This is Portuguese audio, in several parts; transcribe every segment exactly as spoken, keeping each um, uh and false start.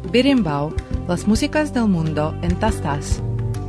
Berimbau, las músicas del mundo en Tastas.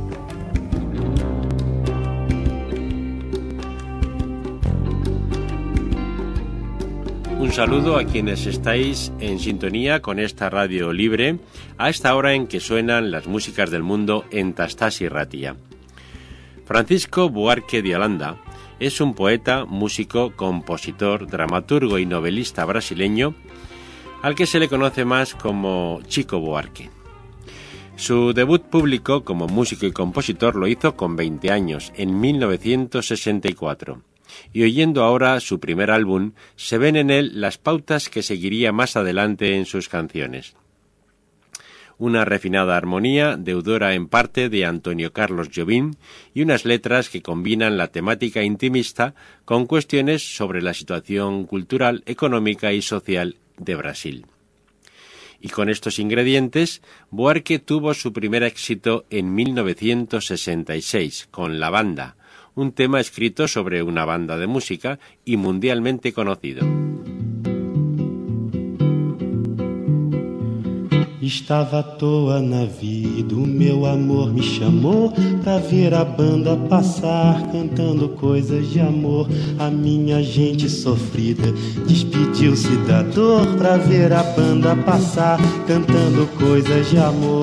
Un saludo a quienes estáis en sintonía con esta radio libre a esta hora en que suenan las músicas del mundo en Tastas y Ratia. Francisco Buarque de Holanda es un poeta, músico, compositor, dramaturgo y novelista brasileño al que se le conoce más como Chico Buarque. Su debut público como músico y compositor lo hizo con veinte años, en mil novecientos sesenta y cuatro. Y oyendo ahora su primer álbum, se ven en él las pautas que seguiría más adelante en sus canciones. Una refinada armonía, deudora en parte de Antonio Carlos Jobim, y unas letras que combinan la temática intimista con cuestiones sobre la situación cultural, económica y social de Brasil. Y con estos ingredientes, Buarque tuvo su primer éxito en mil novecientos sesenta y seis, con La Banda, un tema escrito sobre una banda de música y mundialmente conocido. Estava à toa na vida, o meu amor me chamou pra ver a banda passar, cantando coisas de amor. A minha gente sofrida despediu-se da dor pra ver a banda passar, cantando coisas de amor.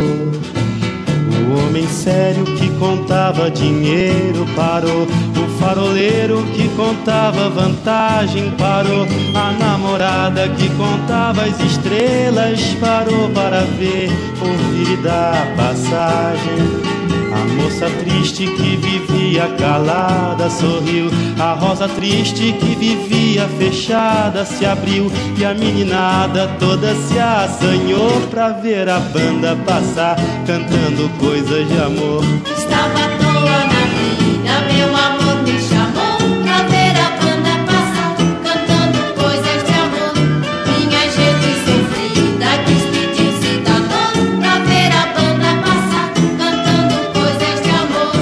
O homem sério que contava dinheiro parou, o faroleiro que contava vantagem parou, a namorada que contava as estrelas parou para ver, ouvir e dar passagem. A moça triste que vivia calada sorriu, a rosa triste que vivia fechada se abriu, e a meninada toda se assanhou pra ver a banda passar, cantando coisas de amor. Estava à toa na vida, meu amor me chamou pra ver a banda passar, cantando coisas de amor. Minha gente sofrida despediu-se da dor pra ver a banda passar, cantando coisas de amor.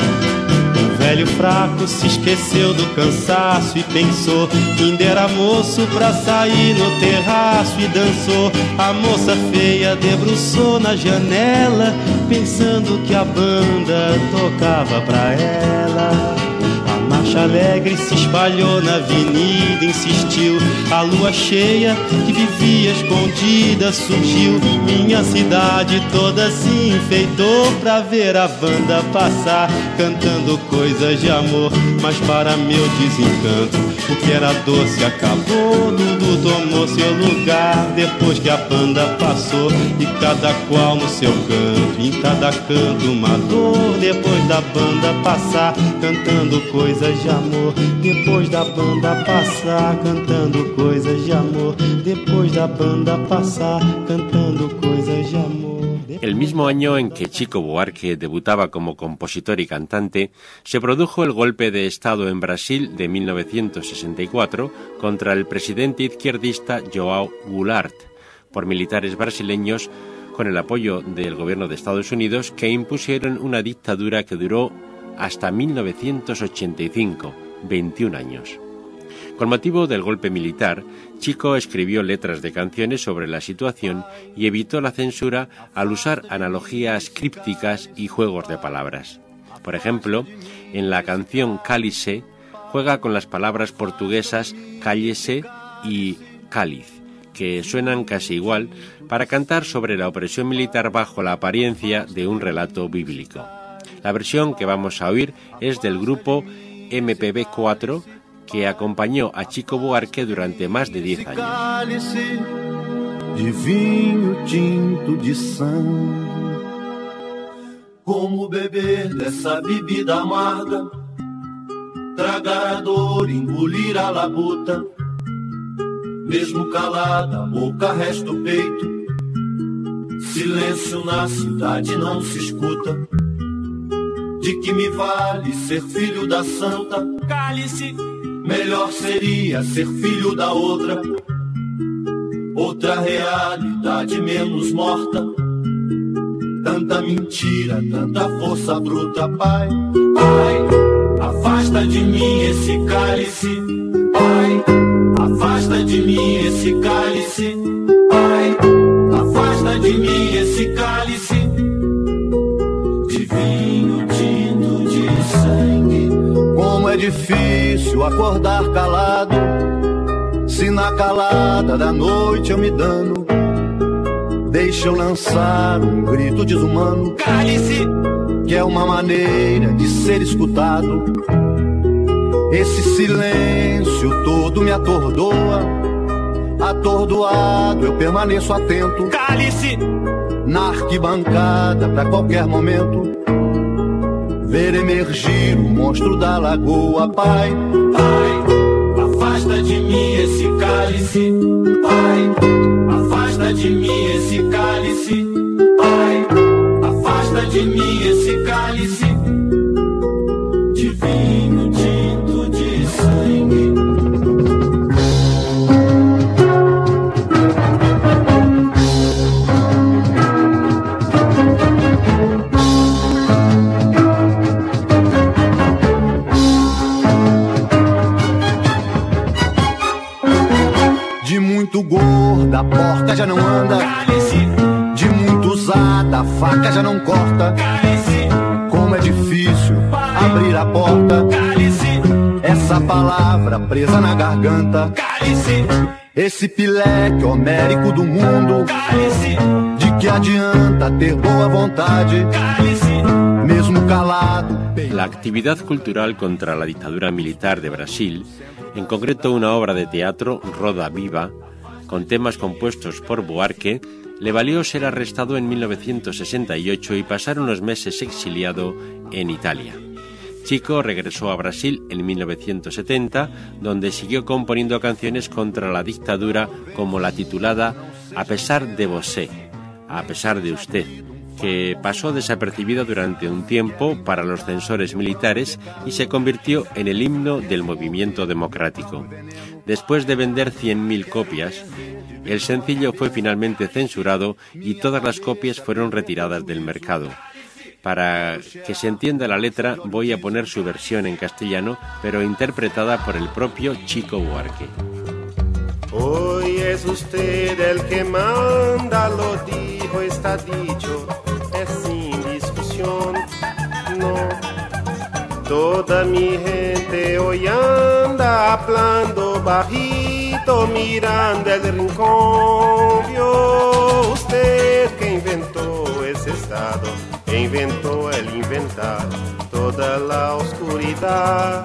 O velho fraco se esqueceu do cansaço e pensou que ainda era moço pra sair no terraço e dançou. A moça feia debruçou na janela, pensando que a banda tocava pra ela. A marcha alegre se espalhou na avenida, insistiu. A lua cheia que vivia escondida surgiu. Minha cidade toda se enfeitou pra ver a banda passar, cantando coisas de amor. Mas para meu desencanto, o que era doce acabou. Tudo tomou seu lugar depois que a banda passou, e cada qual no seu canto, em cada canto uma dor. Depois da banda passar, cantando coisas de amor. Depois da banda passar, cantando coisas de amor. Depois da banda passar, cantando coisas de amor. El mismo año en que Chico Buarque debutaba como compositor y cantante, se produjo el golpe de Estado en Brasil de mil novecientos sesenta y cuatro contra el presidente izquierdista João Goulart, por militares brasileños con el apoyo del gobierno de Estados Unidos, que impusieron una dictadura que duró hasta mil novecientos ochenta y cinco, veintiún años. Con motivo del golpe militar, Chico escribió letras de canciones sobre la situación y evitó la censura al usar analogías crípticas y juegos de palabras. Por ejemplo, en la canción Cálice juega con las palabras portuguesas cállese y cáliz, que suenan casi igual, para cantar sobre la opresión militar bajo la apariencia de un relato bíblico. La versión que vamos a oír es del grupo M P B cuatro, que acompañó a Chico Buarque durante más de diez años. Cálice de vinho tinto de sangue, como beber dessa bebida amarga, tragar a dor, engolir a labuta, mesmo calada, a boca resta o peito, silêncio na cidade não se escuta. De que me vale ser filho da santa? Cálice. Melhor seria ser filho da outra, outra realidade menos morta. Tanta mentira, tanta força bruta, pai. Pai, afasta de mim esse cálice. Pai, afasta de mim esse cálice. Pai, afasta de mim difícil acordar calado, se na calada da noite eu me dano. Deixa eu lançar um grito desumano, cale-se, que é uma maneira de ser escutado. Esse silêncio todo me atordoa, atordoado eu permaneço atento. Cale-se, na arquibancada pra qualquer momento ver emergir o monstro da lagoa. Pai, pai, afasta de mim esse cálice. Pai, afasta de mim esse cálice. Pai, afasta de mim esse cálice de vinho tinto de sangue. Muito gorda, a porca já não anda. Cale-se. De muito usada, a faca já não corta. Cale-se. Como é difícil abrir a porta. Cale-se. Essa palavra presa na garganta. Cale-se. Esse pileque homérico do mundo. Cale-se. De que adianta ter boa vontade. Cale-se. Mesmo calado. La actividad cultural contra la dictadura militar de Brasil, en concreto una obra de teatro, Roda Viva, con temas compuestos por Buarque, le valió ser arrestado en mil novecientos sesenta y ocho y pasar unos meses exiliado en Italia. Chico regresó a Brasil en mil novecientos setenta, donde siguió componiendo canciones contra la dictadura, como la titulada A pesar de você, a pesar de usted, que pasó desapercibida durante un tiempo para los censores militares y se convirtió en el himno del movimiento democrático. Después de vender cien mil copias, el sencillo fue finalmente censurado y todas las copias fueron retiradas del mercado. Para que se entienda la letra, voy a poner su versión en castellano, pero interpretada por el propio Chico Buarque. Hoy es usted el que manda, lo dijo, está dicho, es sin discusión, no. Toda mi gente hoy anda hablando bajito, mirando el rincón. Vio usted que inventó ese estado, que inventó el inventar toda la oscuridad.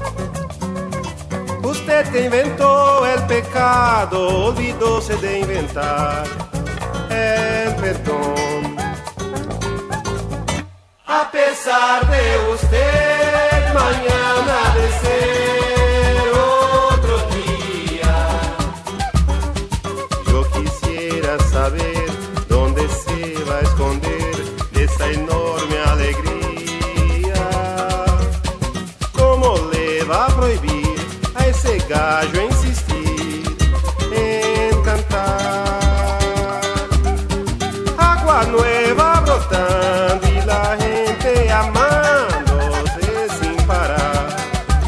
Usted que inventó el pecado, olvidóse de inventar el perdón. A pesar de usted, mañana de ser otro día. Yo quisiera saber dónde se va a esconder esa enorme alegría. ¿Cómo le va a prohibir a ese gallo insistir en cantar? Agua nueva brotando y la gente amándose sin parar.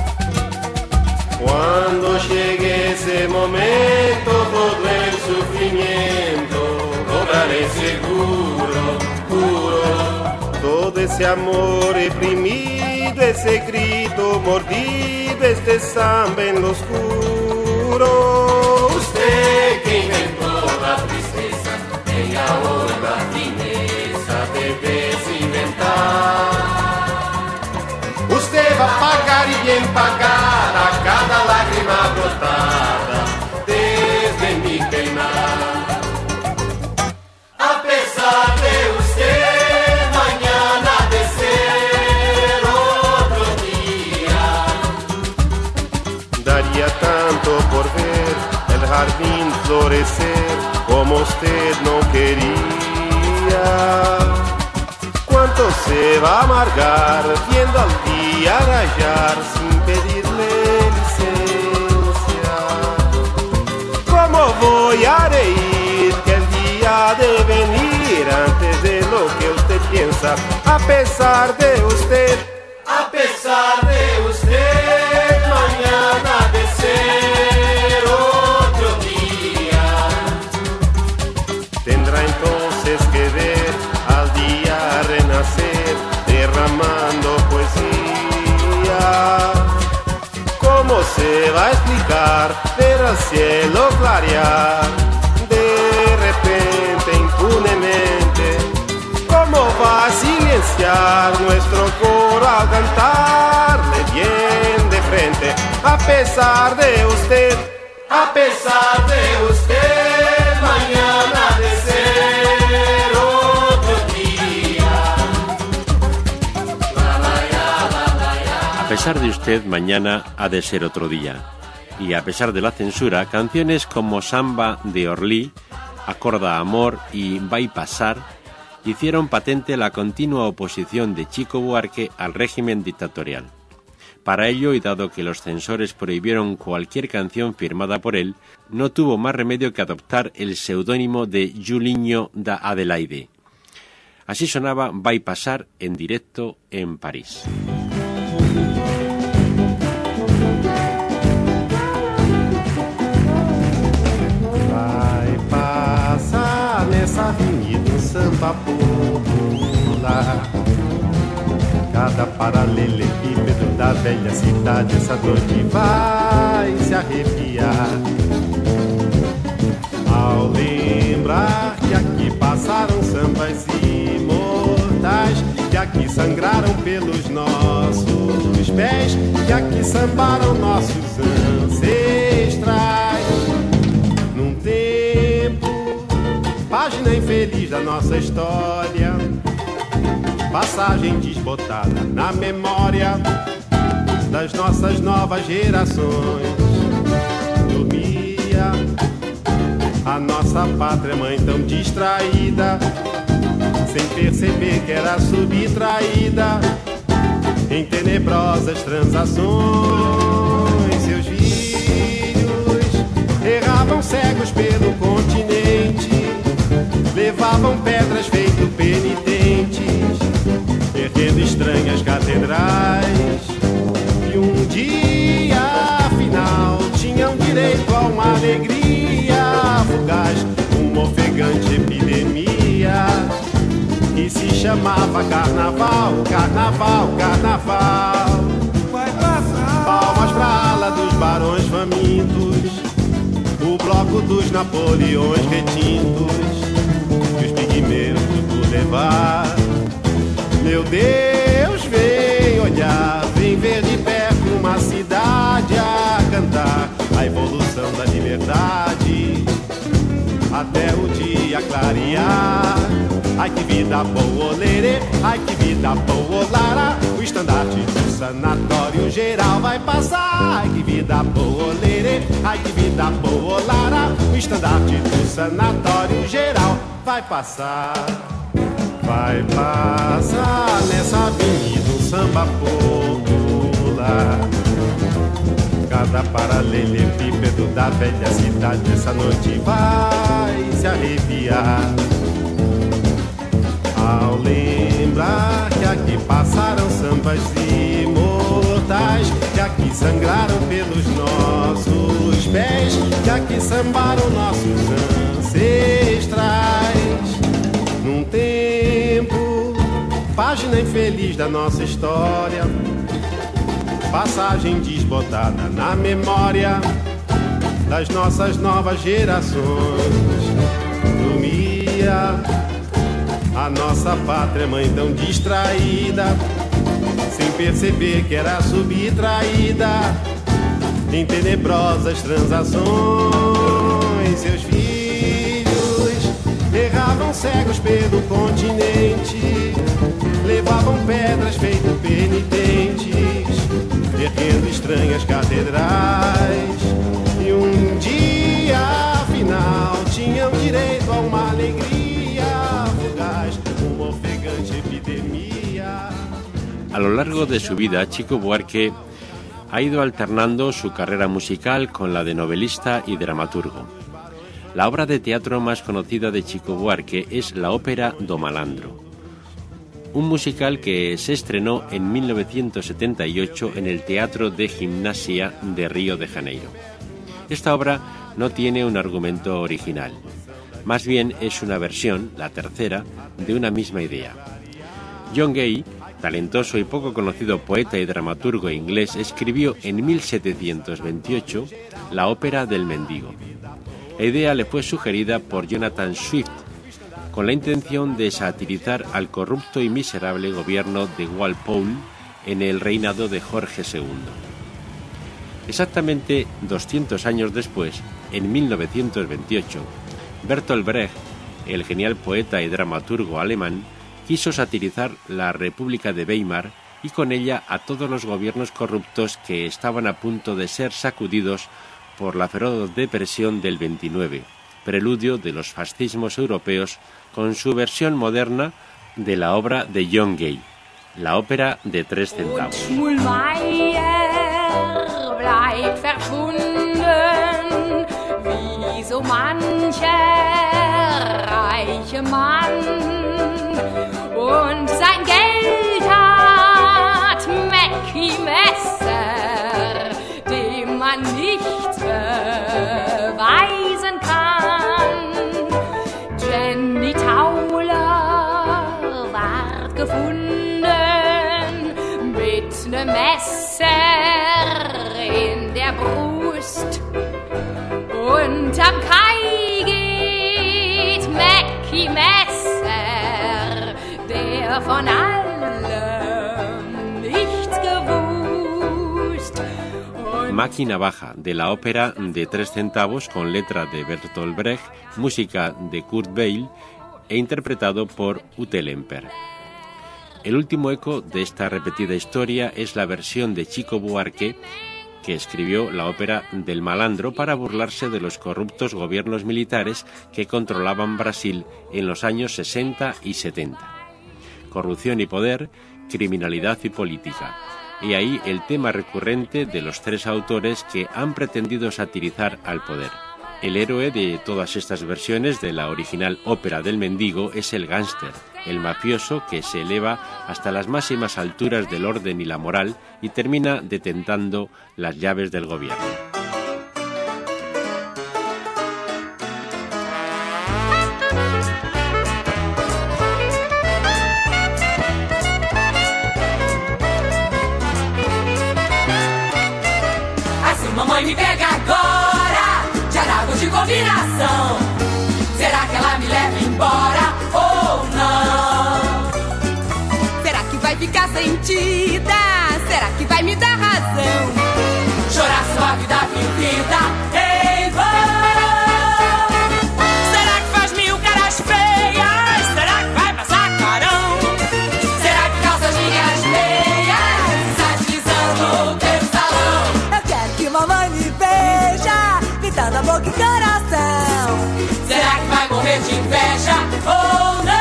Cuando llegue ese momento, todo el sufrimiento cobraré seguro, juro. Todo ese amor reprimido, ese grito mordido, este samba en lo oscuro. Usted que inventó la tristeza, tenga ahora la fineza de desinventar. Usted va a pagar y bien pagar a cada lágrima brotada desde mi penar. A pesar de usted, mañana de ser otro día. Daría tanto por ver el jardín florecer como usted no quería. ¿Cuánto se va a amargar viendo al día rayar sin pedirle licencia? ¿Cómo voy a reír que el día de venir antes de lo que usted piensa? A pesar de usted, a pesar de usted, mañana de ser otro día. Tendrá entonces que ver al día renacer, derramando poesía. você va a explicar, ver al cielo clarear, de repente, impunemente, ¿cómo va a silenciar nuestro coro al cantarle bien de frente? A pesar de usted, a pesar de usted, mañana ha de ser otro día. A pesar de usted, mañana ha de ser otro día. Y a pesar de la censura, canciones como Samba de Orlí, Acorda Amor y Va a pasar hicieron patente la continua oposición de Chico Buarque al régimen dictatorial. Para ello, y dado que los censores prohibieron cualquier canción firmada por él, no tuvo más remedio que adoptar el seudónimo de Julinho da Adelaide. Así sonaba Va a pasar en directo en París. Vai passar nessa avenida um samba popular. Cada paralelepípedo da velha cidade essa noite vai se arrepiar. Ao lembrar que aqui passaram sambas imortais, que aqui sangraram pelos nossos pés, que aqui sambaram nossos ancestrais. Num tempo, página infeliz da nossa história, passagem desbotada na memória das nossas novas gerações. Dormia a nossa pátria mãe tão distraída, sem perceber que era subtraída em tenebrosas transações. Seus filhos erravam cegos pelo continente, levavam pedras feito penitentes, erguendo estranhas catedrais. E um dia, afinal, tinham direito a uma alegria fugaz, uma ofegante epidemia que se chamava carnaval, carnaval, carnaval. Vai passar. Palmas pra ala dos barões famintos, o bloco dos Napoleões retintos, e os pigmeus do Boulevard. Meu Deus, vem olhar, vem ver de perto uma cidade a cantar a evolução da liberdade até o dia clarear. Ai que vida boa, lerê, ai que vida boa, lara. O estandarte do sanatório geral vai passar. Ai que vida boa, lerê, ai que vida boa, lara. O estandarte do sanatório geral vai passar. Vai passar nessa avenida um samba popular. Cada paralelepípedo da velha cidade essa noite vai se arrepiar. Ao lembrar que aqui passaram sambas imortais, que aqui sangraram pelos nossos pés, que aqui sambaram nossos ancestrais. Num tempo, página infeliz da nossa história, passagem desbotada na memória das nossas novas gerações. Dormia a nossa pátria mãe tão distraída, sem perceber que era subtraída em tenebrosas transações. Seus filhos erravam cegos pelo continente, levavam pedras feito penitentes, erguendo estranhas catedrais. E um dia, afinal, tinham direito a uma alegria fugaz, uma ofegante epidemia. A lo largo de su vida, Chico Buarque ha ido alternando su carrera musical con la de novelista y dramaturgo. La obra de teatro más conocida de Chico Buarque es la ópera Do Malandro, un musical que se estrenó en mil novecientos setenta y ocho en el Teatro de Gimnasia de Río de Janeiro. Esta obra no tiene un argumento original, más bien es una versión, la tercera, de una misma idea. John Gay, talentoso y poco conocido poeta y dramaturgo inglés, escribió en mil setecientos veintiocho la ópera del Mendigo. La idea le fue sugerida por Jonathan Swift, con la intención de satirizar al corrupto y miserable gobierno de Walpole en el reinado de Jorge segundo. Exactamente doscientos años después, en mil novecientos veintiocho, Bertolt Brecht, el genial poeta y dramaturgo alemán, quiso satirizar la República de Weimar y con ella a todos los gobiernos corruptos que estaban a punto de ser sacudidos por la feroz depresión del veintinueve, preludio de los fascismos europeos, con su versión moderna de la obra de John Gay, la ópera de tres centavos. So mancher reiche Mann und sein Geld hat Mackie Messer, dem man nichts beweisen kann. Jenny Tauler ward gefunden mit nem Messer in der Brust. Unterm Kai geht Mackie Messer, der von allem nichts gewusst. Mackie Navaja, de la ópera de tres centavos, con letra de Bertolt Brecht, música de Kurt Weill e interpretado por Ute Lemper. El último eco de esta repetida historia es la versión de Chico Buarque, que escribió la ópera del Malandro para burlarse de los corruptos gobiernos militares que controlaban Brasil en los años sesenta y setenta. Corrupción y poder, criminalidad y política. Y ahí el tema recurrente de los tres autores que han pretendido satirizar al poder. El héroe de todas estas versiones de la original ópera del Mendigo es el gángster, el mafioso que se eleva hasta las máximas alturas del orden y la moral y termina detentando las llaves del gobierno. Assim mamãe me pega agora, de Aragos de combinação. Será que ela me leva embora ou não? Será que vai ficar sentida? Será que vai me dar razão? Chorar sua vida vivida em vão. Será que faz mil caras feias? Será que vai passar carão? Será que calça as minhas meias, sai deslizando pelo salão? Eu quero que mamãe me beija, pintando a boca e coração. Será que vai morrer de inveja ou não?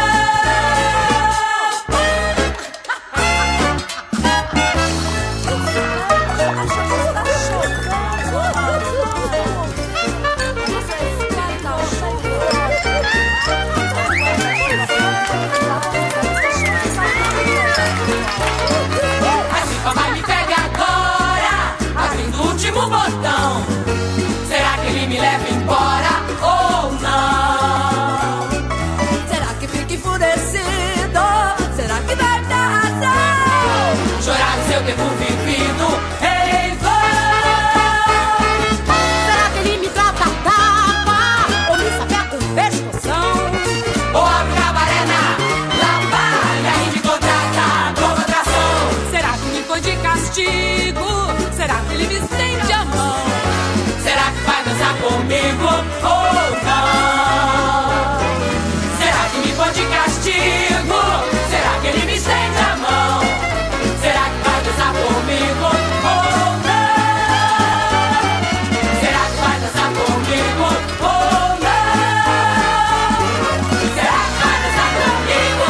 Assim papai me pega agora, abrindo o último botão. Será que ele me leva embora ou não? Será que fica enfurecido? Será que vai dar razão? Chorar o seu tempo vivido em vão. Será que ele me trata tapa? Ou me sapé com pescoção? Ou abre o cabaré na Lapalha e me contrata como atração. Será que me foi de castigo? Será que ele me estende a mão? Será que vai dançar comigo ou não? Será que me põe de castigo? Será que ele me estende a mão? Será que vai dançar comigo ou não? Será que vai dançar comigo ou não? Será que vai dançar comigo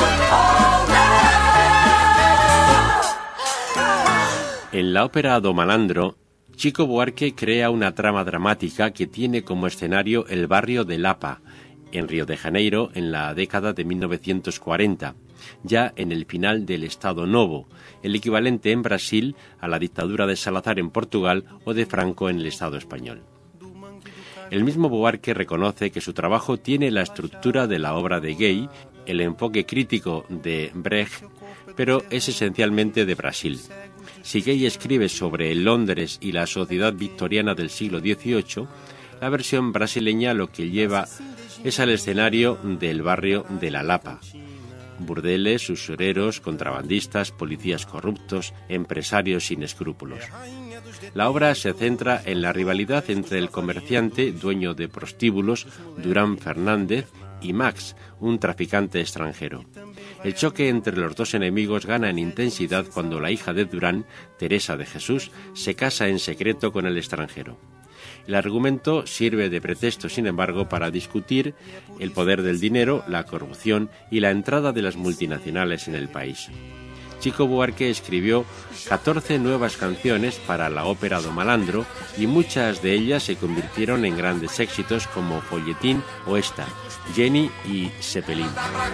ou não? En la ópera do Malandro, Chico Buarque crea una trama dramática que tiene como escenario el barrio de Lapa, en Río de Janeiro, en la década de mil novecientos cuarenta, ya en el final del Estado Novo, el equivalente en Brasil a la dictadura de Salazar en Portugal o de Franco en el Estado español. El mismo Buarque reconoce que su trabajo tiene la estructura de la obra de Gay el enfoque crítico de Brecht, pero es esencialmente de Brasil. Si Gay escribe sobre el Londres y la sociedad victoriana del siglo dieciocho, la versión brasileña lo que lleva es al escenario del barrio de La Lapa. Burdeles, usureros, contrabandistas, policías corruptos, empresarios sin escrúpulos. La obra se centra en la rivalidad entre el comerciante, dueño de prostíbulos, Durán Fernández, y Max, un traficante extranjero. El choque entre los dos enemigos gana en intensidad cuando la hija de Durán, Teresa de Jesús, se casa en secreto con el extranjero. El argumento sirve de pretexto, sin embargo, para discutir el poder del dinero, la corrupción y la entrada de las multinacionales en el país. Chico Buarque escribió catorce nuevas canciones para la ópera do Malandro y muchas de ellas se convirtieron en grandes éxitos como Folletín o esta, Jenny y Zeppelin.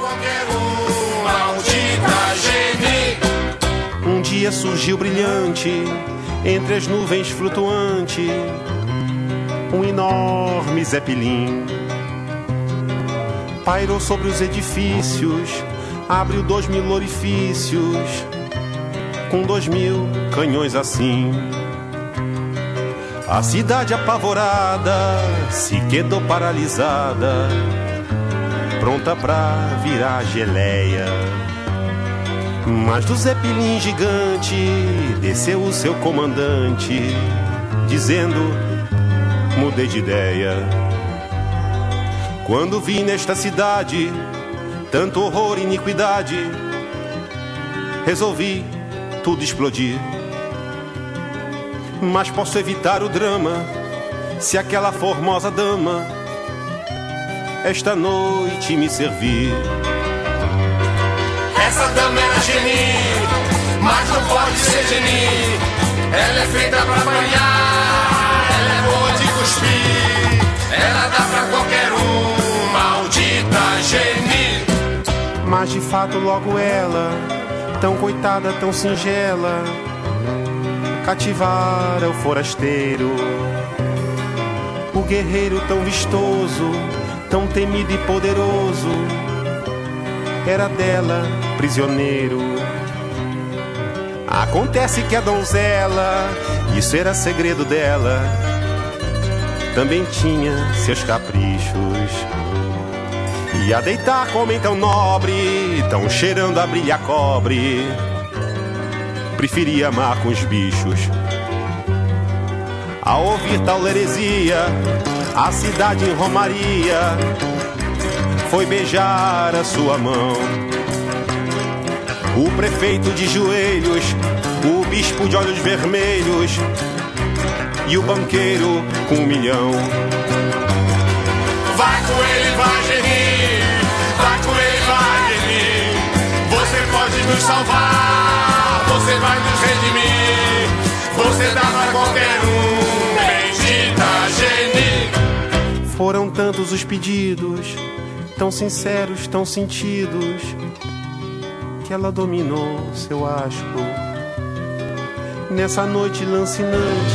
Um dia surgiu brilhante entre as nuvens flutuante, um enorme Zeppelin. Pairou sobre os edifícios, abriu dois mil orifícios, com dois mil canhões assim. A cidade apavorada se quedou paralisada, pronta pra virar geleia. Mas do Zeppelin gigante desceu o seu comandante, dizendo: mudei de ideia. Quando vi nesta cidade tanto horror e iniquidade, resolvi tudo explodir. Mas posso evitar o drama se aquela formosa dama esta noite me servir. Essa dama era Jenny, mas não pode ser Jenny. Ela é feita pra banhar, ela é boa de cuspir. Ela dá pra qualquer um, maldita Jenny. Mas de fato logo ela, tão coitada, tão singela, cativara o forasteiro. O guerreiro tão vistoso, tão temido e poderoso, era dela prisioneiro. Acontece que a donzela, isso era segredo dela, também tinha seus caprichos. E a deitar com homem tão nobre, tão cheirando a brilha cobre, preferia amar com os bichos. Ao ouvir tal heresia, a cidade em romaria foi beijar a sua mão. O prefeito de joelhos, o bispo de olhos vermelhos e o banqueiro com um milhão. Vai com ele, vai, Jenny. Vai com ele, vai, Jenny. Você pode nos salvar, você vai nos redimir. Você dá pra qualquer um, bendita Jenny. Foram tantos os pedidos, tão sinceros, tão sentidos, que ela dominou seu asco nessa noite lancinante.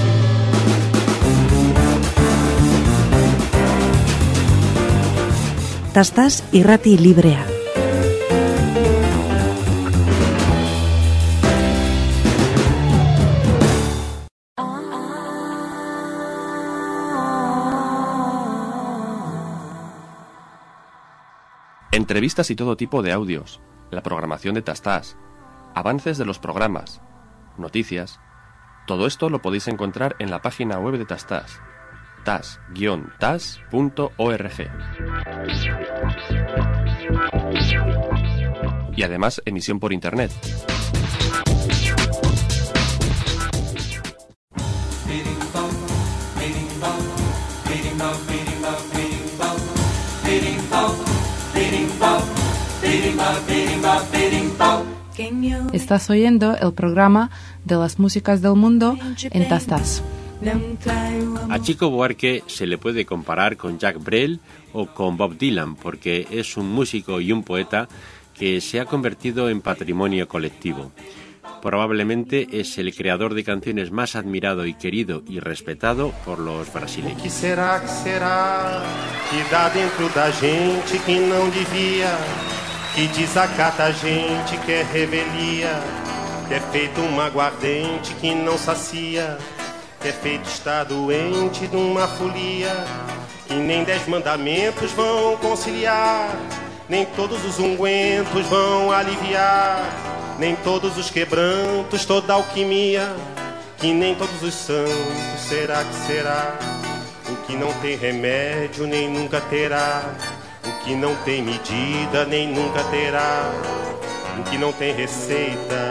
Tastas irrati librea. Entrevistas y todo tipo de audios, la programación de Tastas, avances de los programas, noticias. Todo esto lo podéis encontrar en la página web de Tastas, tas guion tas punto org. Y además emisión por internet. Estás oyendo el programa de las músicas del mundo en Tastas. A Chico Buarque se le puede comparar con Jacques Brel o con Bob Dylan porque es un músico y un poeta que se ha convertido en patrimonio colectivo. Probablemente es el creador de canciones más admirado y querido y respetado por los brasileños. Que será, que será, que dá dentro da gente que não devia, que desacata a gente, que é revelia, que é feito um aguardente que não sacia, que é feito estar doente de uma folia, que nem dez mandamentos vão conciliar, nem todos os ungüentos vão aliviar, nem todos os quebrantos, toda alquimia, que nem todos os santos, será que será? O que não tem remédio nem nunca terá, o que não tem medida nem nunca terá, o que não tem receita.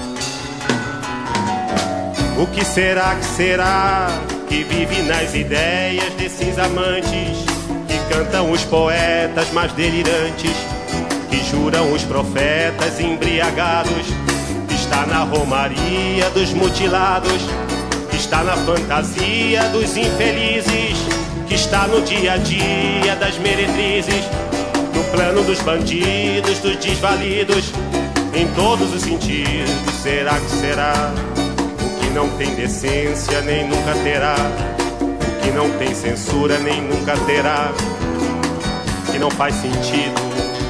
O que será que será que vive nas ideias desses amantes, que cantam os poetas mais delirantes, que juram os profetas embriagados, que está na romaria dos mutilados, que está na fantasia dos infelizes, que está no dia a dia das meretrizes, no plano dos bandidos, dos desvalidos, em todos os sentidos. Será que será? O que não tem decência nem nunca terá, o que não tem censura nem nunca terá, que não faz sentido.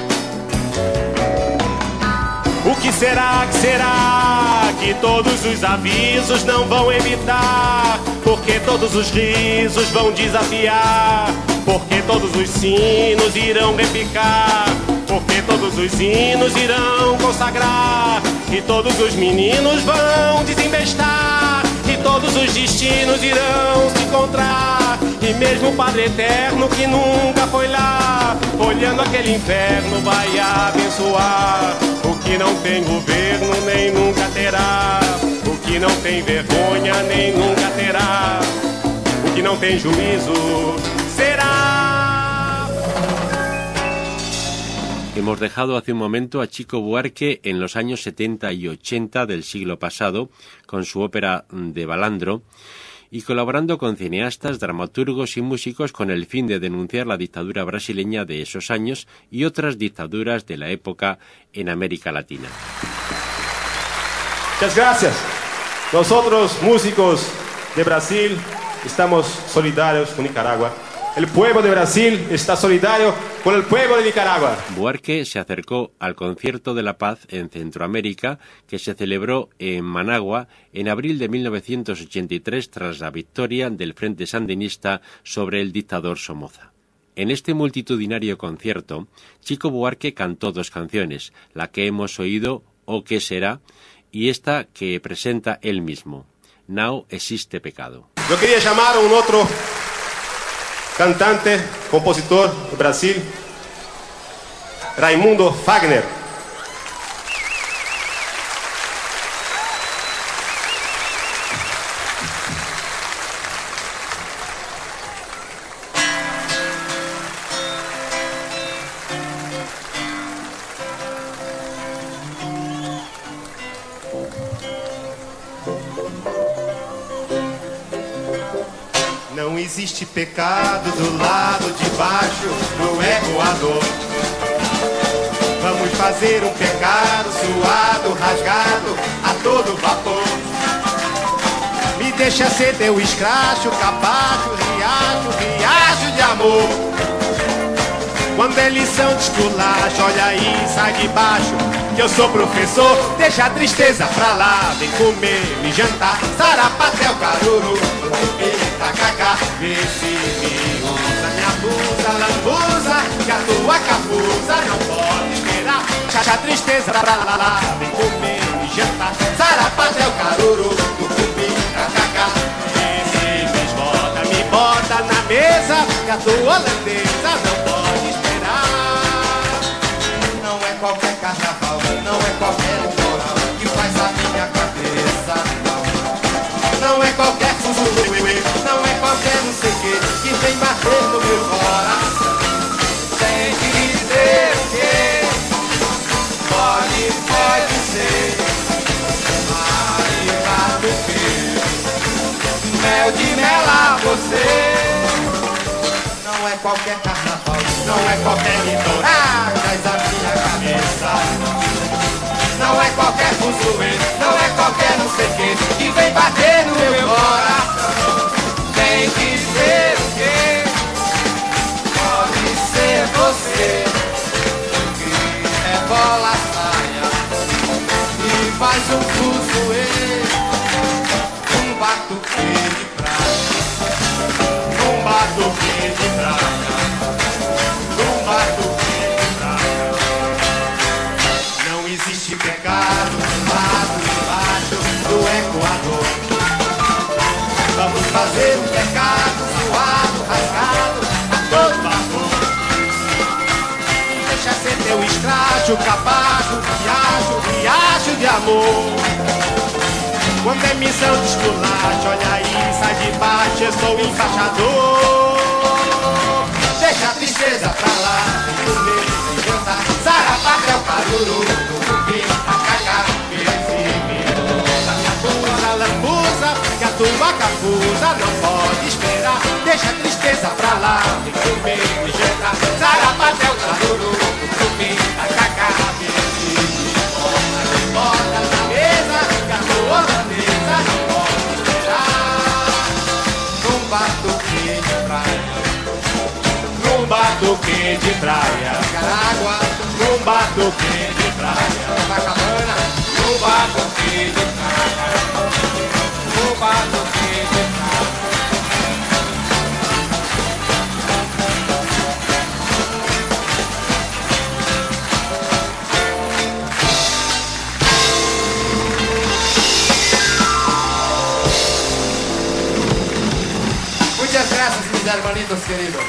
O que será que será que todos os avisos não vão evitar? Porque todos os risos vão desafiar, porque todos os sinos irão repicar, porque todos os hinos irão consagrar, e todos os meninos vão desembestar, e todos os destinos irão se encontrar, e mesmo o Padre Eterno que nunca foi lá, olhando aquele inferno vai abençoar. O que não tem governo nem nunca terá, o que não tem vergonha nem nunca terá, o que não tem juízo será. Hemos dejado hace un momento a Chico Buarque en los años setenta y ochenta del siglo pasado con su ópera de Balandro, y colaborando con cineastas, dramaturgos y músicos con el fin de denunciar la dictadura brasileña de esos años y otras dictaduras de la época en América Latina. Muchas gracias. Nosotros, músicos de Brasil, estamos solidarios con Nicaragua. El pueblo de Brasil está solidario con el pueblo de Nicaragua. Buarque se acercó al Concierto de la Paz en Centroamérica, que se celebró en Managua en abril de mil novecientos ochenta y tres tras la victoria del Frente Sandinista sobre el dictador Somoza. En este multitudinario concierto, Chico Buarque cantó dos canciones, la que hemos oído, O qué será, y esta que presenta él mismo, Não existe pecado. Yo quería llamar a un otro cantante, compositor de Brasil, Raimundo Fagner. Não existe pecado do lado de baixo do Equador. Vamos fazer um pecado suado, rasgado a todo vapor. Me deixa ser teu escracho, capacho, riacho, riacho de amor. Quando é lição de esculacho, olha aí, sai de baixo, que eu sou professor. Deixa a tristeza pra lá, vem comer, me jantar, sarapatel, caruru, tacacá, vê se me usa minha blusa, lambuza, que a tua capuza não pode esperar. Deixa a tristeza pra lá, vem comer, me jantar, sarapatel, caruru, tacacá, vê se me bota, me bota na mesa, que a tua holandesa não pode esperar. Não é qualquer carnaval, não é qualquer moral que faz a minha cabeça não. Não é qualquer fuzuê, não é qualquer não sei que que vem bater no meu coração. Tem que dizer o quê? Pode, pode ser. Mariva do quê? Mel de mela você. Não é qualquer carnaval, não é qualquer litoral, traz a minha cabeça. Não é qualquer fuzuê, não é qualquer não sei que que vem bater no meu coração. Tem que ser o quê? Pode ser você. É no mercado, suado, rasgado, a todo vapor. Deixa ser teu escracho, capacho, riacho, riacho de amor. Quando é missão de esculacho, olha aí, sai de baixo, eu sou embaixador. Deixa a tristeza pra lá, comer, jantar, sarapatel, é o caruru, tucupi, tacacá, pirifimi, lambuza, lambuza, que a tua cafusa não pode esperar. Deixa a tristeza pra lá, comer, jantar, sarapatel, é o caruru, tucupi, tacacá, pirifimi, bota na mesa, que a tua holandesa não pode esperar. Num batuque de praia, num batuque de praia, Nicarágua, num batuque de praia, Copacabana, num batuque de praia, num batuque de praia. Muchas gracias, mis hermanitos queridos.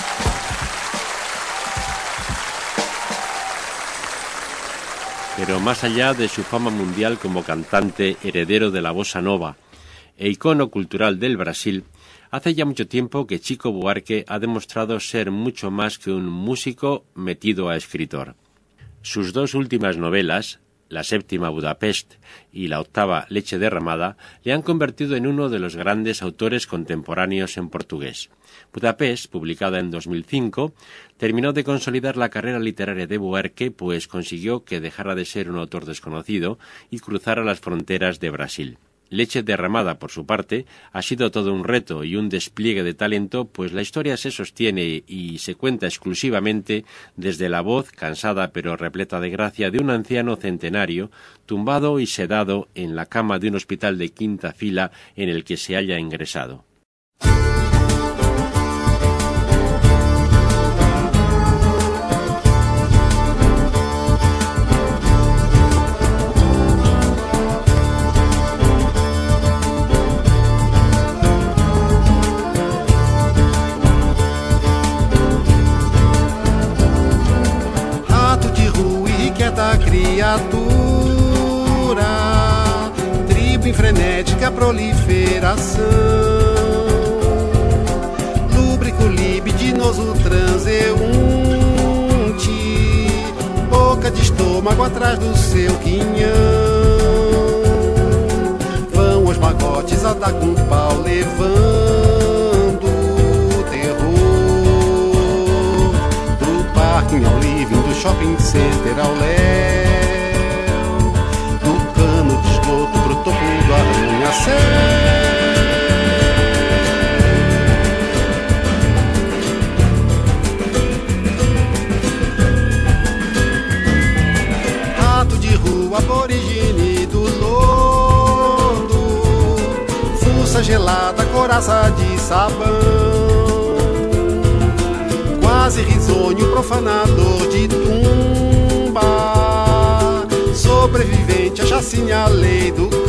Pero más allá de su fama mundial como cantante, heredero de la bossa nova e icono cultural del Brasil, hace ya mucho tiempo que Chico Buarque ha demostrado ser mucho más que un músico metido a escritor. Sus dos últimas novelas, la séptima Budapest y la octava Leche derramada, le han convertido en uno de los grandes autores contemporáneos en portugués. Budapest, publicada en dos mil cinco, terminó de consolidar la carrera literaria de Buarque, pues consiguió que dejara de ser un autor desconocido y cruzara las fronteras de Brasil. Leche derramada, por su parte, ha sido todo un reto y un despliegue de talento, pues la historia se sostiene y se cuenta exclusivamente desde la voz, cansada pero repleta de gracia, de un anciano centenario, tumbado y sedado en la cama de un hospital de quinta fila en el que se halla ingresado. Criatura, tribo em frenética proliferação, lúbrico, libidinoso, transeunte, boca de estômago atrás do seu quinhão. Vão os magotes a dar com pau, levando o terror do parque ao living, do shopping center ao léu, do cano de esgoto pro topo do arranha-céu. Rato de rua, aborigine do lodo, fuça gelada, coraça de sabão, quase risonho, profanador de tumba, sobrevivente a chacina, a lei do cão,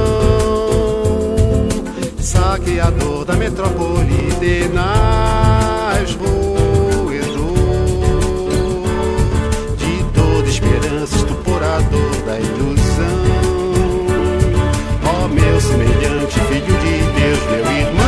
saqueador da metrópole de nas roedor de toda esperança, estuporador da ilusão. Ó meu semelhante, filho de Deus, meu irmão.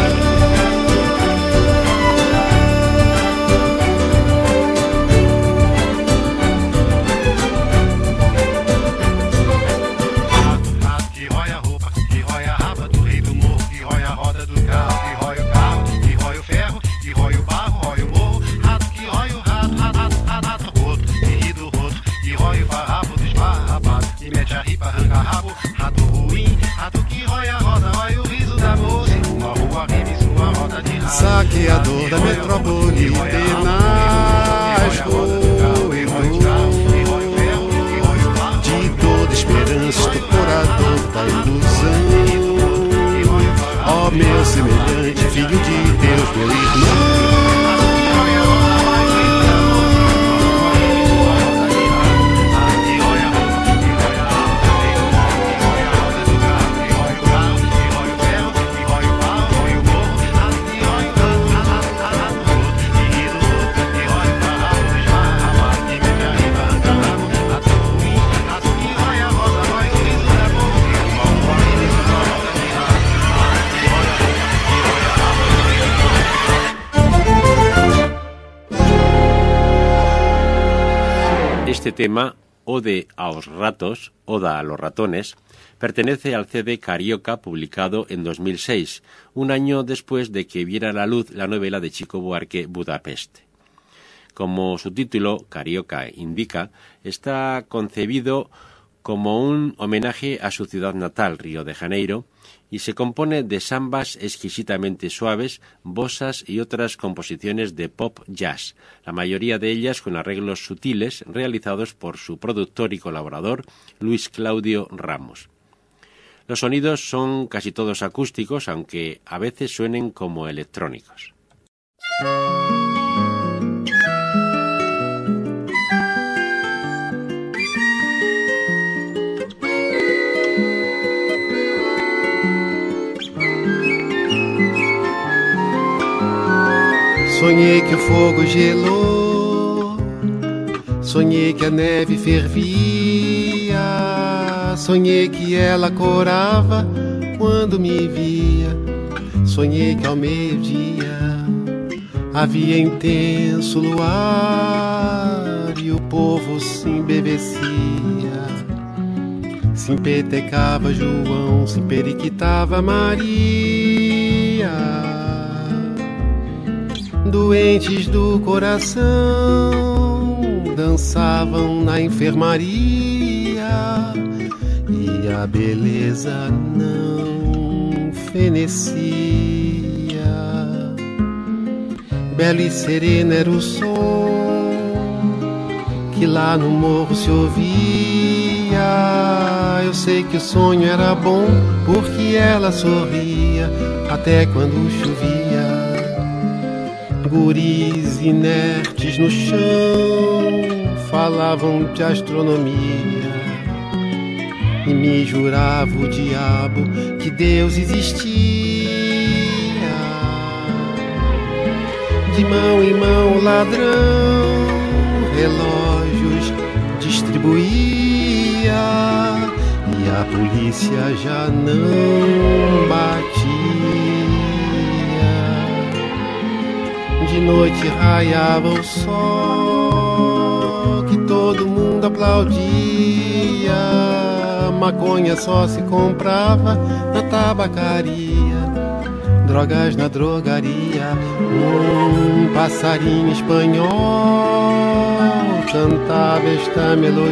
Saqueador da metrópole tenaz, roedor de toda esperança, estuporador da ilusão. Ó meu semelhante, filho de Deus, meu irmão. Este tema, Ode aos ratos, Oda a los ratones, pertenece al C D Carioca publicado en dos mil seis, un año después de que viera la luz la novela de Chico Buarque, Budapest. Como su título, Carioca, indica, está concebido como un homenaje a su ciudad natal, Río de Janeiro, y se compone de sambas exquisitamente suaves, bossas y otras composiciones de pop jazz, la mayoría de ellas con arreglos sutiles realizados por su productor y colaborador, Luis Claudio Ramos. Los sonidos son casi todos acústicos, aunque a veces suenen como electrónicos. Sonhei que o fogo gelou, sonhei que a neve fervia, sonhei que ela corava quando me via, sonhei que ao meio-dia havia intenso luar e o povo se embevecia, se empetecava João, se periquitava Maria. Doentes do coração dançavam na enfermaria e a beleza não fenecia. Belo e sereno era o som que lá no morro se ouvia. Eu sei que o sonho era bom porque ela sorria até quando chovia. Guris inertes no chão falavam de astronomia e me jurava o diabo que Deus existia. De mão em mão o ladrão relógios distribuía e a polícia já não batia. De noite raiava o sol que todo mundo aplaudia. Maconha só se comprava na tabacaria, drogas na drogaria. Um passarinho espanhol cantava esta melodia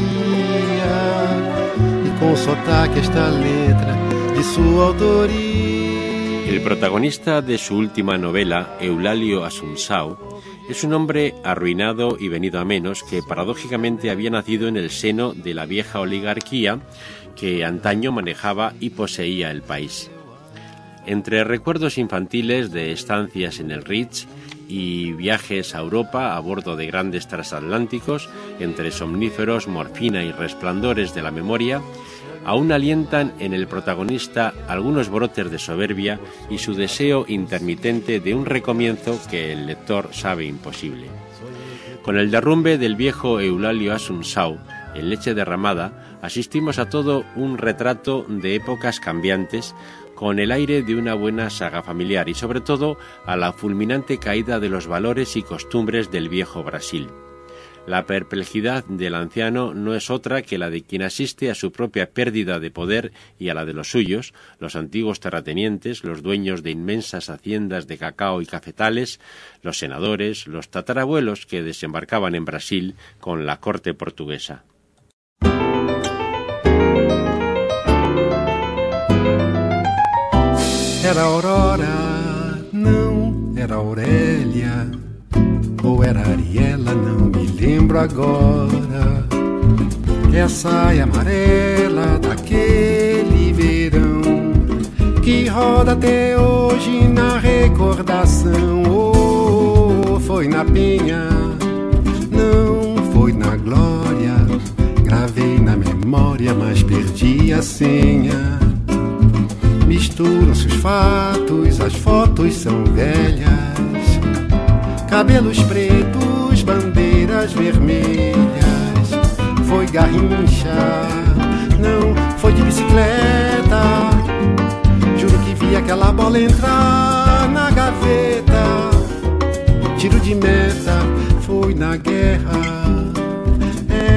e com sotaque esta letra de sua autoria. El protagonista de su última novela, Eulalio Assunção, es un hombre arruinado y venido a menos que paradójicamente había nacido en el seno de la vieja oligarquía que antaño manejaba y poseía el país. Entre recuerdos infantiles de estancias en el Ritz y viajes a Europa a bordo de grandes transatlánticos, entre somníferos, morfina y resplandores de la memoria, aún alientan en el protagonista algunos brotes de soberbia y su deseo intermitente de un recomienzo que el lector sabe imposible. Con el derrumbe del viejo Eulalio Assunção, en Leche derramada, asistimos a todo un retrato de épocas cambiantes con el aire de una buena saga familiar y sobre todo a la fulminante caída de los valores y costumbres del viejo Brasil. La perplejidad del anciano no es otra que la de quien asiste a su propia pérdida de poder y a la de los suyos, los antiguos terratenientes, los dueños de inmensas haciendas de cacao y cafetales, los senadores, los tatarabuelos que desembarcaban en Brasil con la corte portuguesa. Era Aurora, não era Aurélia, ou era Ariela, não me lembro agora. É a saia amarela daquele verão que roda até hoje na recordação. Oh, foi na penha, não foi na glória. Gravei na memória, mas perdi a senha. Misturam-se os fatos, as fotos são velhas. Cabelos pretos, bandeiras vermelhas. Foi garrincha, não foi de bicicleta. Juro que vi aquela bola entrar na gaveta. Tiro de meta, foi na guerra.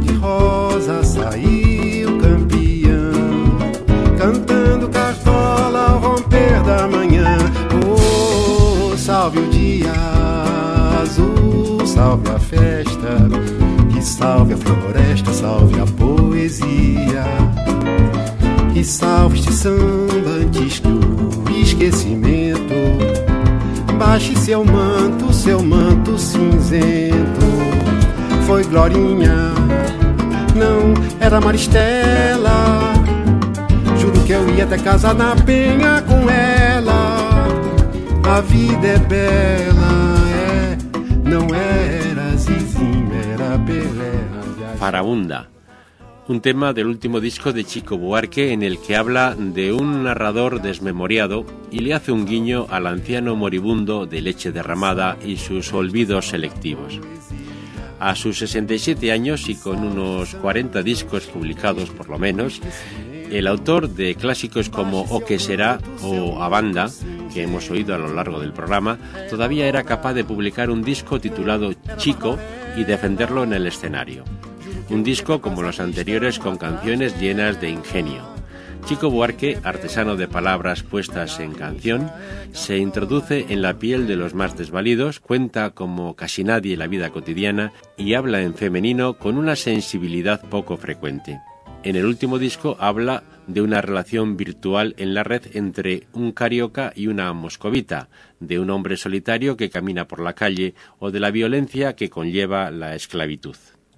cor-de-rosa saiu campeão, cantando cartola ao romper da manhã. Oh, salve o dia azul, salve a festa, que salve a floresta, salve a poesia, que salve este samba antes que o esquecimento baixe seu manto, seu manto cinzento. Foi Glorinha, não era Maristela, juro que eu ia até casa na Penha com ela. A vida é bela, é, não era Zizinho, era Pelé. Farabunda, un tema del último disco de Chico Buarque en el que habla de un narrador desmemoriado y le hace un guiño al anciano moribundo de Leche Derramada y sus olvidos selectivos. A sus sesenta y siete años y con unos cuarenta discos publicados por lo menos, el autor de clásicos como O que será o A Banda, que hemos oído a lo largo del programa, todavía era capaz de publicar un disco titulado Chico y defenderlo en el escenario. Un disco como los anteriores con canciones llenas de ingenio. Chico Buarque, artesano de palabras puestas en canción, se introduce en la piel de los más desvalidos, cuenta como casi nadie la vida cotidiana y habla en femenino con una sensibilidad poco frecuente. En el último disco habla de una relación virtual en la red entre un carioca y una moscovita, de un hombre solitario que camina por la calle o de la violencia que conlleva la esclavitud.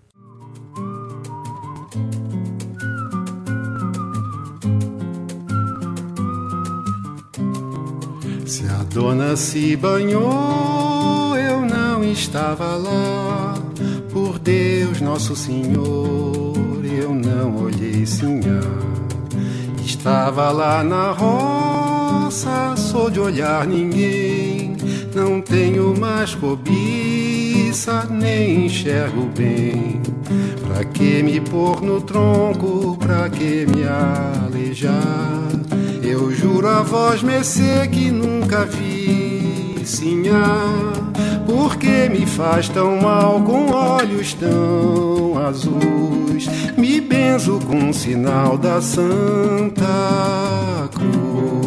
Se a dona se banhou, eu não estava lá. Por Deus, Nosso Senhor, eu não olhei sinhá. Estava lá na roça, sou de olhar ninguém. Não tenho mais cobiça, nem enxergo bem. Pra que me pôr no tronco, pra que me aleijar? Eu juro a vós, mercê, que nunca vi sinhá. Por que me faz tão mal com olhos tão azuis? Me benzo com o sinal da Santa Cruz.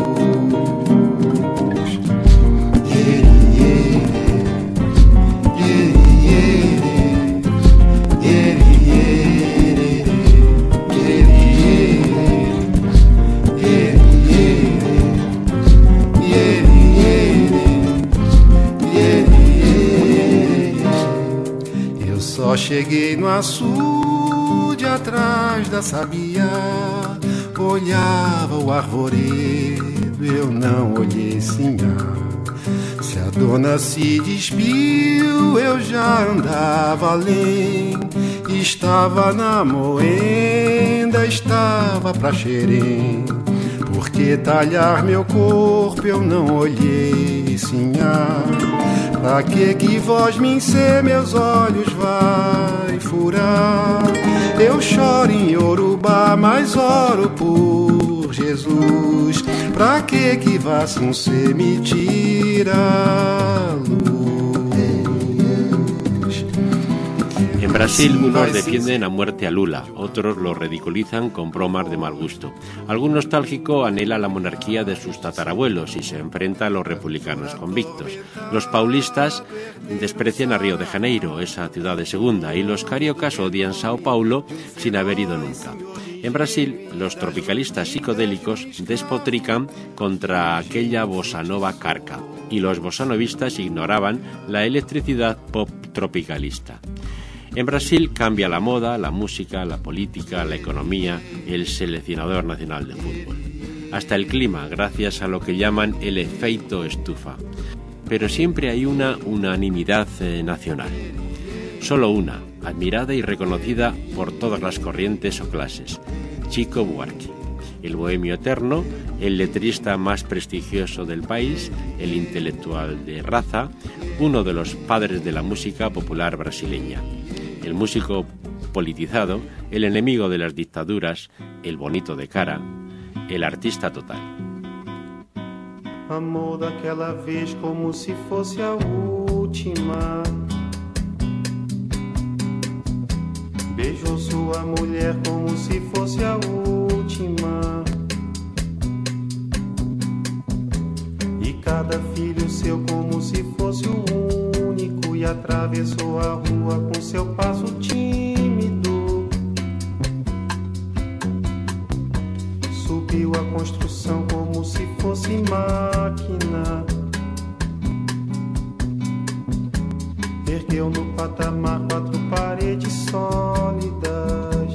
Só cheguei no açude atrás da sabiá, olhava o arvoredo, eu não olhei sinhá. Se a dona se despiu, eu já andava além. Estava na moenda, estava pra Xerém. Por que talhar meu corpo, eu não olhei sinhá. Pra que que vós me encer, meus olhos vai furar? Eu choro em Yorubá, mas oro por Jesus. Pra que que Vasconce me tira a luz? En Brasil, unos defienden a muerte a Lula, otros lo ridiculizan con bromas de mal gusto. Algún nostálgico anhela la monarquía de sus tatarabuelos y se enfrenta a los republicanos convictos. Los paulistas desprecian a Río de Janeiro, esa ciudad de segunda, y los cariocas odian Sao Paulo sin haber ido nunca. En Brasil, los tropicalistas psicodélicos despotrican contra aquella bossa nova carca, y los bossanovistas ignoraban la electricidad pop tropicalista. En Brasil cambia la moda, la música, la política, la economía, el seleccionador nacional de fútbol. Hasta el clima, gracias a lo que llaman el efecto estufa. Pero siempre hay una unanimidad eh, nacional. Solo una, admirada y reconocida por todas las corrientes o clases. Chico Buarque, el bohemio eterno, el letrista más prestigioso del país, el intelectual de raza, uno de los padres de la música popular brasileña. El músico politizado, el enemigo de las dictaduras, el bonito de cara, el artista total. Amor daquela vez como se fosse a última. Beijo beijou sua mulher como se fosse a última. E cada filho seu como se fosse o único. E atravessou a rua com seu passo tímido. Subiu a construção como se fosse máquina. Ergueu no patamar quatro paredes sólidas.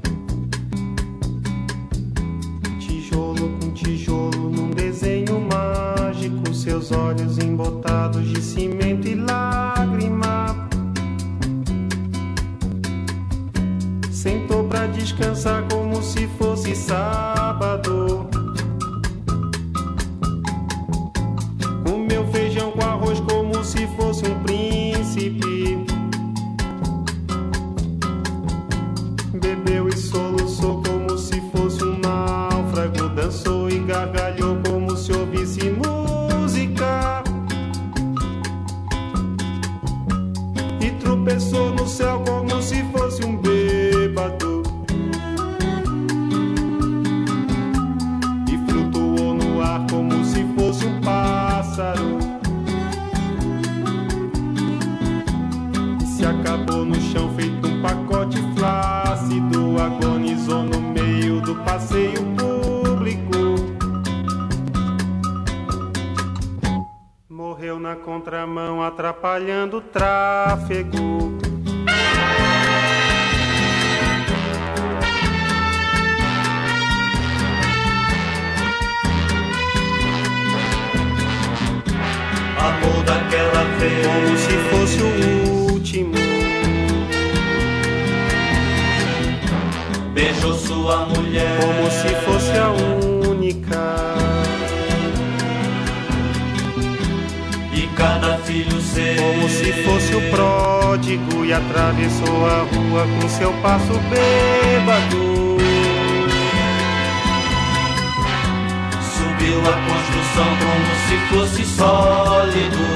Tijolo com tijolo num desenho mágico. Seus olhos embotados de cimento e lágrima. Sentou pra descansar como se fosse sábado. Comeu feijão com arroz como se fosse um príncipe. Bebeu e soluçou como se fosse um náufrago. Dançou e gargalhou como se ouvisse música. E tropeçou no céu como se fosse um bêbado. E flutuou no ar como se fosse um pássaro. E se acabou no chão feito um pacote flácido. Agonizou no meio do passeio público. Morreu na contramão atrapalhando o tráfego. Amor daquela vez como se fosse o último. Beijou sua mulher como se fosse a única. E cada filho seu como se fosse o pródigo. E atravessou a rua com seu passo bêbado. Subiu a construção como se fosse sólido.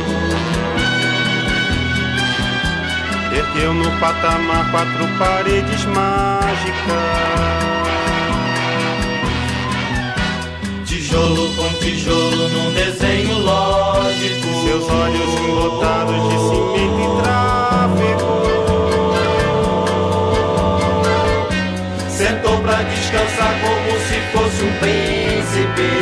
Ergueu no patamar quatro paredes mágicas. Tijolo com tijolo num desenho lógico. Seus olhos embotados de cimento e tráfego. Sentou pra descansar como se fosse um príncipe.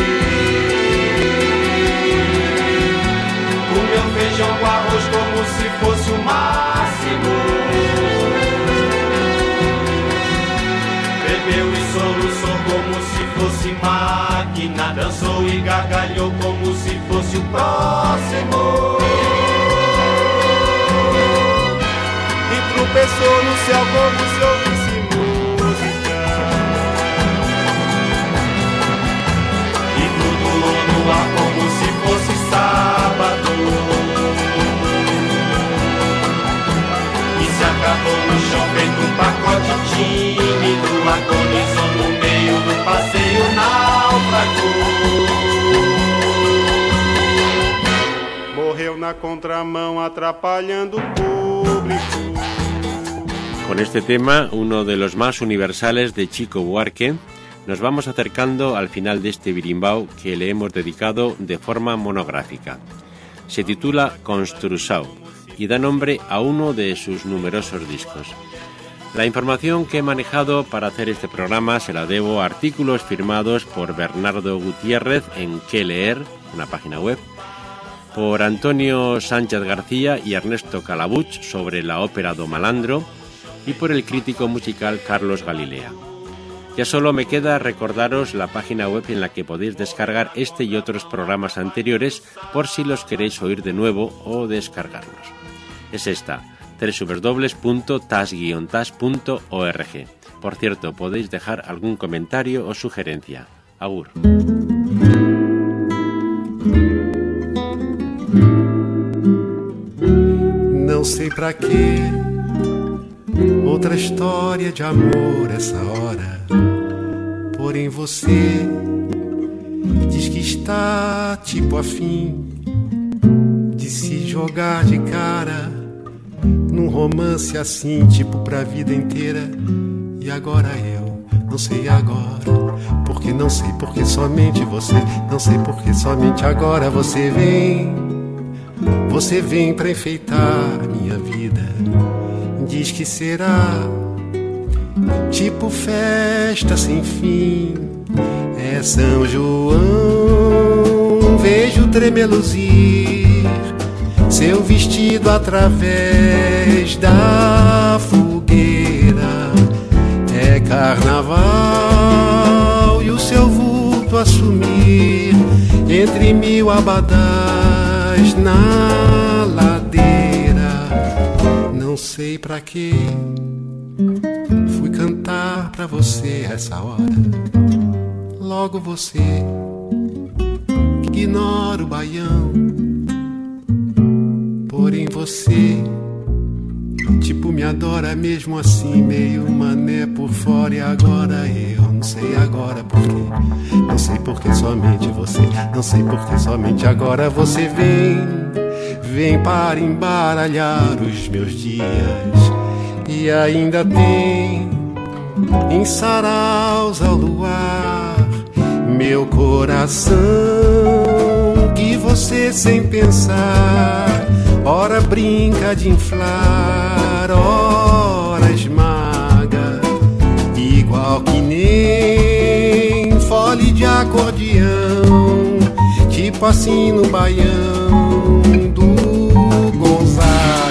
Comeu feijão com arroz como se fosse o máximo. Bebeu e soluçou como se fosse máquina. Dançou e gargalhou como se fosse o próximo. E tropeçou no céu como se ouvisse música. E flutuou no ar como se fosse sábado. E se acabou no chão feito um pacote tímido. Agonizou no meio do passeio náufrago. Morreu na contramão atrapalhando o público. Con este tema, uno de los más universales de Chico Buarque, nos vamos acercando al final de este birimbau que le hemos dedicado de forma monográfica. Se titula Construção y da nombre a uno de sus numerosos discos. La información que he manejado para hacer este programa se la debo a artículos firmados por Bernardo Gutiérrez en Qué Leer, una página web, por Antonio Sánchez García y Ernesto Calabuch sobre la ópera do Malandro y por el crítico musical Carlos Galilea. Ya solo me queda recordaros la página web en la que podéis descargar este y otros programas anteriores por si los queréis oír de nuevo o descargarlos. Es esta, doble u doble u doble u punto tas guion tas punto org. Por cierto, podéis dejar algún comentario o sugerencia. Agur. Não sei pra quê, outra história de amor essa hora. Porém você diz que está tipo afim de se jogar de cara num romance assim, tipo pra vida inteira. E agora eu não sei agora, porque não sei, porque somente você. Não sei porque somente agora você vem. Você vem pra enfeitar minha vida. Diz que será tipo festa sem fim. É São João, vejo tremeluzir seu vestido através da fogueira. É carnaval e o seu vulto assumir entre mil abadás na ladeira. Não sei pra quê fui cantar pra você essa hora. Logo você que ignora o baião. Porém você tipo me adora mesmo assim, meio mané por fora. E agora eu não sei agora porquê. Não sei porque somente você. Não sei porque somente agora você vem. Vem para embaralhar os meus dias. E ainda tem em saraus ao luar meu coração, que você sem pensar ora brinca de inflar, ora esmaga, igual que nem fole de acordeão, tipo assim no baião do Gonzaga.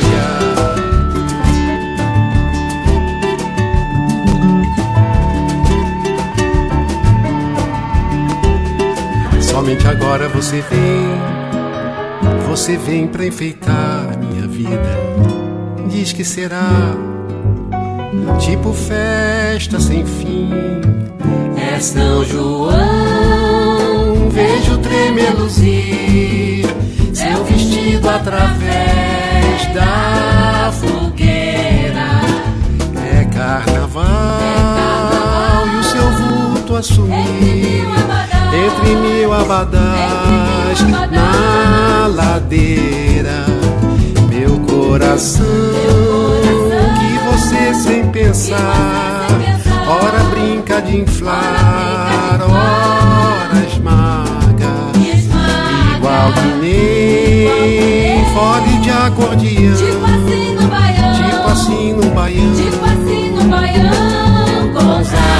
Somente agora você vem, você vem pra enfeitar minha vida. Diz que será tipo festa sem fim. É São João, vejo tremeluzir seu vestido através da fogueira. É carnaval, é carnaval e o seu vulto assumir entre mil abadás na ladeira. Meu coração, que você sem pensar ora brinca de inflar, ora esmaga, igual que nem fole de acordeão, tipo assim no baião, tipo assim no baião, tipo assim no baião, Gonzaga.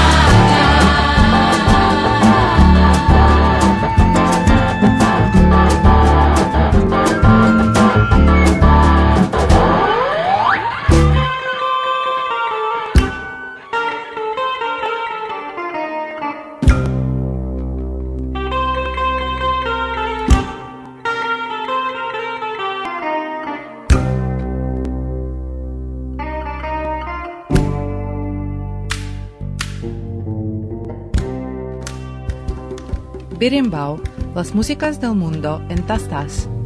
Berimbau, las músicas del mundo en Tastas.